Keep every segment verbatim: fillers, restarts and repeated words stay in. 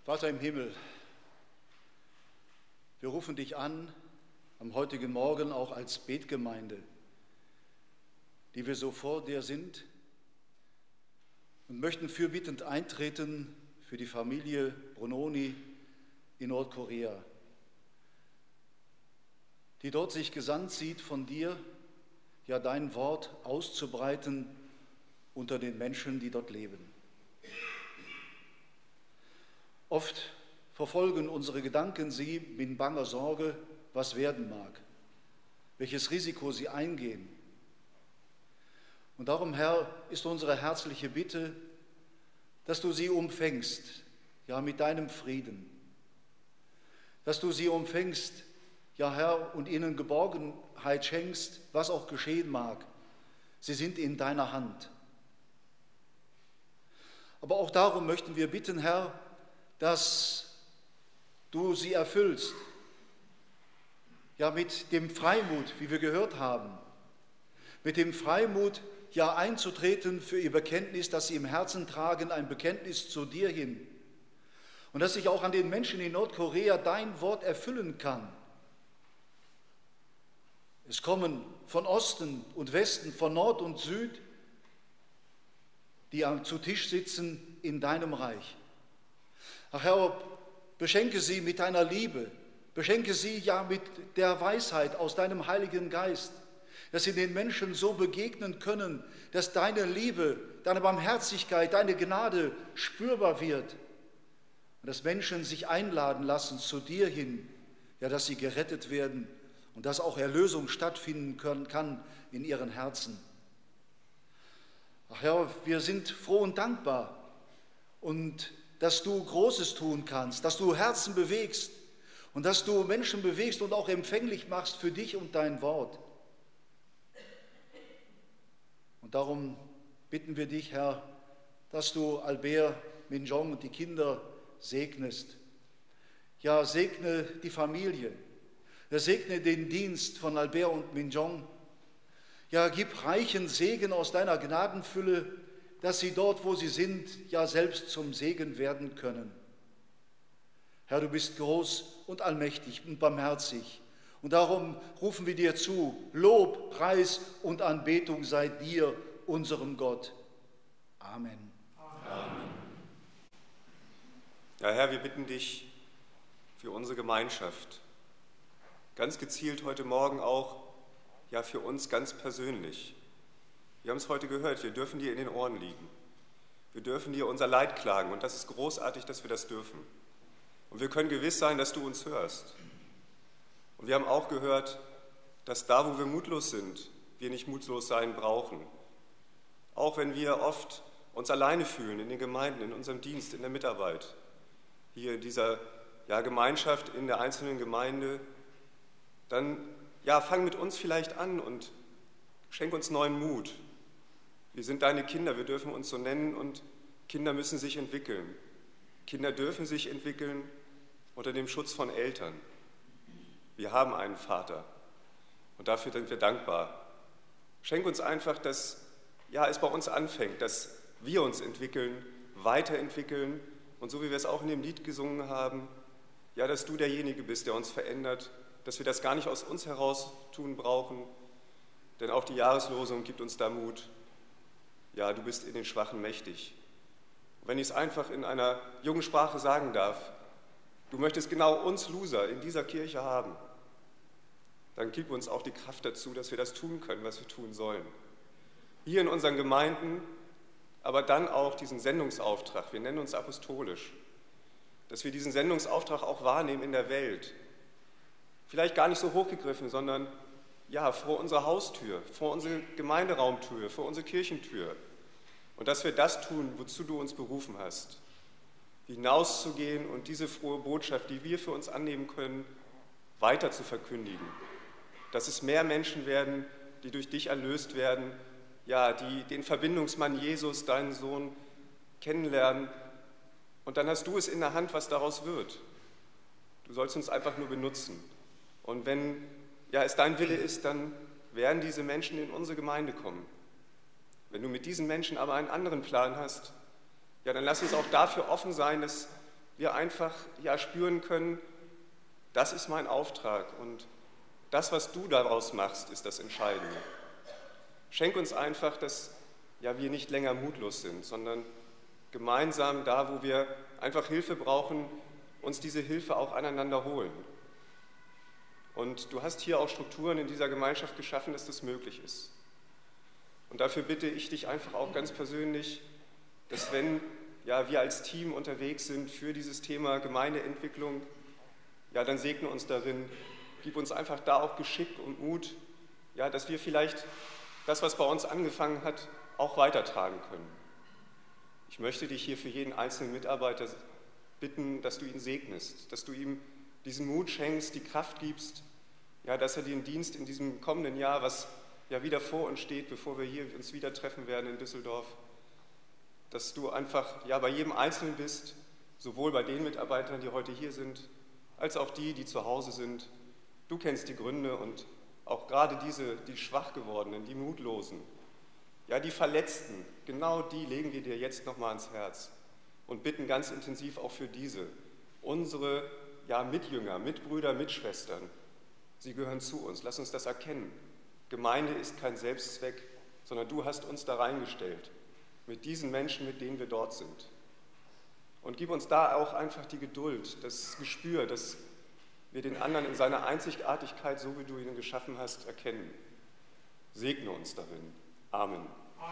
Vater im Himmel, wir rufen dich an, am heutigen Morgen auch als Betgemeinde, die wir so vor dir sind und möchten fürbittend eintreten für die Familie Brunoni in Nordkorea, die dort sich gesandt sieht, von dir, ja dein Wort auszubreiten unter den Menschen, die dort leben. Oft verfolgen unsere Gedanken sie mit banger Sorge, was werden mag, welches Risiko sie eingehen. Und darum, Herr, ist unsere herzliche Bitte, dass du sie umfängst, ja mit deinem Frieden, dass du sie umfängst, ja Herr, und ihnen Geborgenheit schenkst, was auch geschehen mag. Sie sind in deiner Hand. Aber auch darum möchten wir bitten, Herr, dass du sie erfüllst, ja mit dem Freimut, wie wir gehört haben, mit dem Freimut, ja einzutreten für ihr Bekenntnis, das sie im Herzen tragen, ein Bekenntnis zu dir hin. Und dass sich auch an den Menschen in Nordkorea dein Wort erfüllen kann. Es kommen von Osten und Westen, von Nord und Süd, die zu Tisch sitzen in deinem Reich. Ach Herr, beschenke sie mit deiner Liebe, beschenke sie ja mit der Weisheit aus deinem Heiligen Geist, dass sie den Menschen so begegnen können, dass deine Liebe, deine Barmherzigkeit, deine Gnade spürbar wird und dass Menschen sich einladen lassen zu dir hin, ja, dass sie gerettet werden und dass auch Erlösung stattfinden können, kann in ihren Herzen. Ach Herr, wir sind froh und dankbar und dass du Großes tun kannst, dass du Herzen bewegst und dass du Menschen bewegst und auch empfänglich machst für dich und dein Wort. Und darum bitten wir dich, Herr, dass du Albert, Minjong und die Kinder segnest. Ja, segne die Familie, ja, segne den Dienst von Albert und Minjong. Ja, gib reichen Segen aus deiner Gnadenfülle, dass sie dort, wo sie sind, ja selbst zum Segen werden können. Herr, du bist groß und allmächtig und barmherzig. Und darum rufen wir dir zu, Lob, Preis und Anbetung sei dir, unserem Gott. Amen. Amen. Ja, Herr, wir bitten dich für unsere Gemeinschaft, ganz gezielt heute Morgen auch, ja für uns ganz persönlich. Wir haben es heute gehört, wir dürfen dir in den Ohren liegen. Wir dürfen dir unser Leid klagen und das ist großartig, dass wir das dürfen. Und wir können gewiss sein, dass du uns hörst. Und wir haben auch gehört, dass da, wo wir mutlos sind, wir nicht mutlos sein brauchen. Auch wenn wir oft uns alleine fühlen in den Gemeinden, in unserem Dienst, in der Mitarbeit, hier in dieser ja, Gemeinschaft, in der einzelnen Gemeinde, dann ja, fang mit uns vielleicht an und schenk uns neuen Mut. Wir sind deine Kinder, wir dürfen uns so nennen und Kinder müssen sich entwickeln. Kinder dürfen sich entwickeln unter dem Schutz von Eltern. Wir haben einen Vater und dafür sind wir dankbar. Schenk uns einfach, dass ja, es bei uns anfängt, dass wir uns entwickeln, weiterentwickeln und so wie wir es auch in dem Lied gesungen haben, ja, dass du derjenige bist, der uns verändert, dass wir das gar nicht aus uns heraus tun brauchen, denn auch die Jahreslosung gibt uns da Mut. Ja, du bist in den Schwachen mächtig. Und wenn ich es einfach in einer jungen Sprache sagen darf, du möchtest genau uns Loser in dieser Kirche haben, dann gib uns auch die Kraft dazu, dass wir das tun können, was wir tun sollen. Hier in unseren Gemeinden, aber dann auch diesen Sendungsauftrag, wir nennen uns apostolisch, dass wir diesen Sendungsauftrag auch wahrnehmen in der Welt. Vielleicht gar nicht so hochgegriffen, sondern ja, vor unserer Haustür, vor unserer Gemeinderaumtür, vor unserer Kirchentür. Und dass wir das tun, wozu du uns berufen hast. Hinauszugehen und diese frohe Botschaft, die wir für uns annehmen können, weiter zu verkündigen. Dass es mehr Menschen werden, die durch dich erlöst werden, ja, die den Verbindungsmann Jesus, deinen Sohn, kennenlernen. Und dann hast du es in der Hand, was daraus wird. Du sollst uns einfach nur benutzen. Und wenn ja, es dein Wille ist, dann werden diese Menschen in unsere Gemeinde kommen. Wenn du mit diesen Menschen aber einen anderen Plan hast, ja, dann lass uns auch dafür offen sein, dass wir einfach ja spüren können, das ist mein Auftrag und das, was du daraus machst, ist das Entscheidende. Schenk uns einfach, dass ja, wir nicht länger mutlos sind, sondern gemeinsam da, wo wir einfach Hilfe brauchen, uns diese Hilfe auch aneinander holen. Und du hast hier auch Strukturen in dieser Gemeinschaft geschaffen, dass das möglich ist. Und dafür bitte ich dich einfach auch ganz persönlich, dass wenn ja, wir als Team unterwegs sind für dieses Thema Gemeindeentwicklung, ja, dann segne uns darin, gib uns einfach da auch Geschick und Mut, ja, dass wir vielleicht das, was bei uns angefangen hat, auch weitertragen können. Ich möchte dich hier für jeden einzelnen Mitarbeiter bitten, dass du ihn segnest, dass du ihm diesen Mut schenkst, die Kraft gibst, ja, dass er den Dienst in diesem kommenden Jahr, was ja wieder vor uns steht, bevor wir hier uns wieder treffen werden in Düsseldorf, dass du einfach ja, bei jedem Einzelnen bist, sowohl bei den Mitarbeitern, die heute hier sind, als auch die, die zu Hause sind. Du kennst die Gründe und auch gerade diese, die schwach gewordenen, die Mutlosen, ja, die Verletzten, genau die legen wir dir jetzt nochmal ans Herz und bitten ganz intensiv auch für diese, unsere ja, Mitjünger, Mitbrüder, Mitschwestern. Sie gehören zu uns, lass uns das erkennen. Gemeinde ist kein Selbstzweck, sondern du hast uns da reingestellt, mit diesen Menschen, mit denen wir dort sind. Und gib uns da auch einfach die Geduld, das Gespür, dass wir den anderen in seiner Einzigartigkeit, so wie du ihn geschaffen hast, erkennen. Segne uns darin. Amen.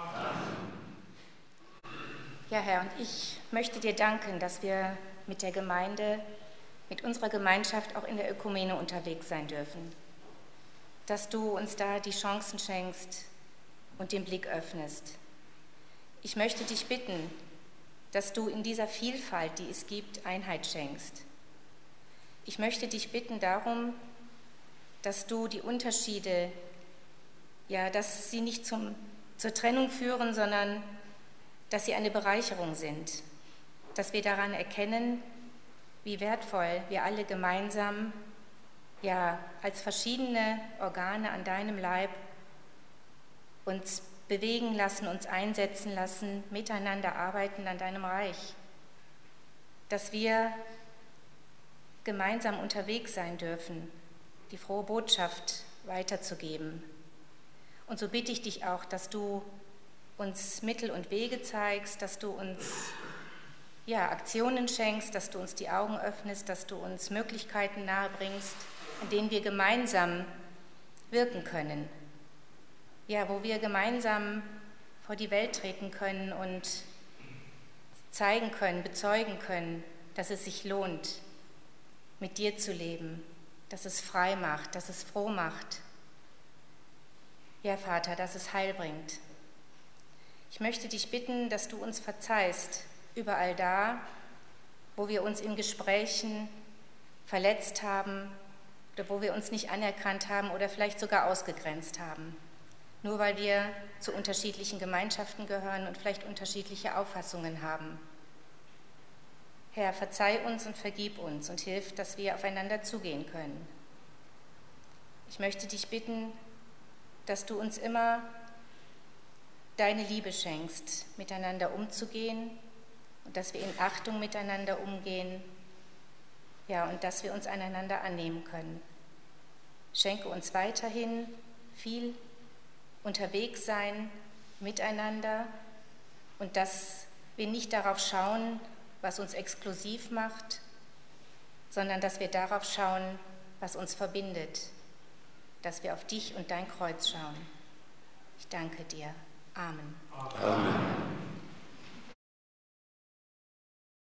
Ja, Herr, und ich möchte dir danken, dass wir mit der Gemeinde, mit unserer Gemeinschaft auch in der Ökumene unterwegs sein dürfen. Dass du uns da die Chancen schenkst und den Blick öffnest. Ich möchte dich bitten, dass du in dieser Vielfalt, die es gibt, Einheit schenkst. Ich möchte dich bitten darum, dass du die Unterschiede, ja, dass sie nicht zum, zur Trennung führen, sondern dass sie eine Bereicherung sind. Dass wir daran erkennen, wie wertvoll wir alle gemeinsam, ja, als verschiedene Organe an deinem Leib uns bewegen lassen, uns einsetzen lassen, miteinander arbeiten an deinem Reich. Dass wir gemeinsam unterwegs sein dürfen, die frohe Botschaft weiterzugeben. Und so bitte ich dich auch, dass du uns Mittel und Wege zeigst, dass du uns ja, Aktionen schenkst, dass du uns die Augen öffnest, dass du uns Möglichkeiten nahebringst, in denen wir gemeinsam wirken können. Ja, wo wir gemeinsam vor die Welt treten können und zeigen können, bezeugen können, dass es sich lohnt, mit dir zu leben, dass es frei macht, dass es froh macht. Ja, Vater, dass es Heil bringt. Ich möchte dich bitten, dass du uns verzeihst, überall da, wo wir uns in Gesprächen verletzt haben oder wo wir uns nicht anerkannt haben oder vielleicht sogar ausgegrenzt haben. Nur weil wir zu unterschiedlichen Gemeinschaften gehören und vielleicht unterschiedliche Auffassungen haben. Herr, verzeih uns und vergib uns und hilf, dass wir aufeinander zugehen können. Ich möchte dich bitten, dass du uns immer deine Liebe schenkst, miteinander umzugehen und dass wir in Achtung miteinander umgehen, ja, und dass wir uns aneinander annehmen können. Schenke uns weiterhin viel unterwegs sein miteinander und dass wir nicht darauf schauen, was uns exklusiv macht, sondern dass wir darauf schauen, was uns verbindet, dass wir auf dich und dein Kreuz schauen. Ich danke dir. Amen. Amen.